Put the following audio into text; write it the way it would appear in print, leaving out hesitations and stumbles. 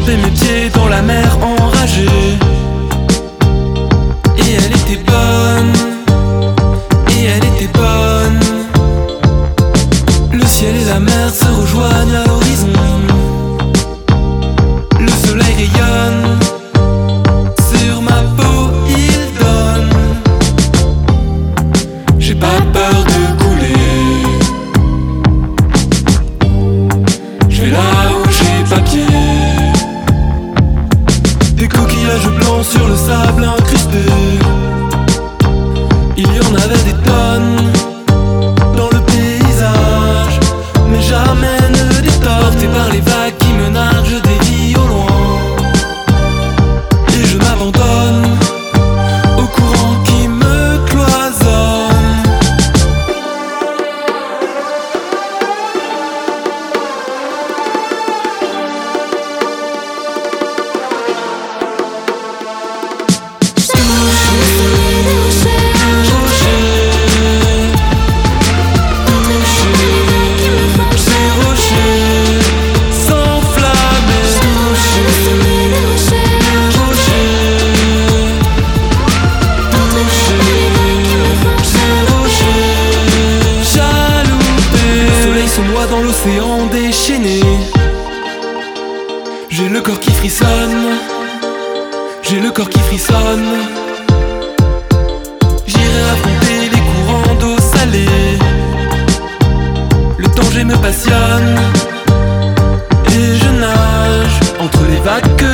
trempé mes pieds dans la mer enragée. Et elle était bonne, et elle était bonne. Le ciel et la mer se rejoignent à l'horizon. Le soleil rayonne, sur ma peau il donne. J'ai pas peur de couler. Je vais là où j'ai pas pied. Des coquillages blancs sur le sable incrusté. Il y en avait des tonnes dans le paysage, mais jamais ne détorne. Porté par les vagues qui me narguent, je dévie au loin et je m'abandonne au courant qui me cloisonne. Dans l'océan déchaîné, j'ai le corps qui frissonne, j'ai le corps qui frissonne. J'irai affronter les courants d'eau salée. Le danger me passionne et je nage entre les vagues.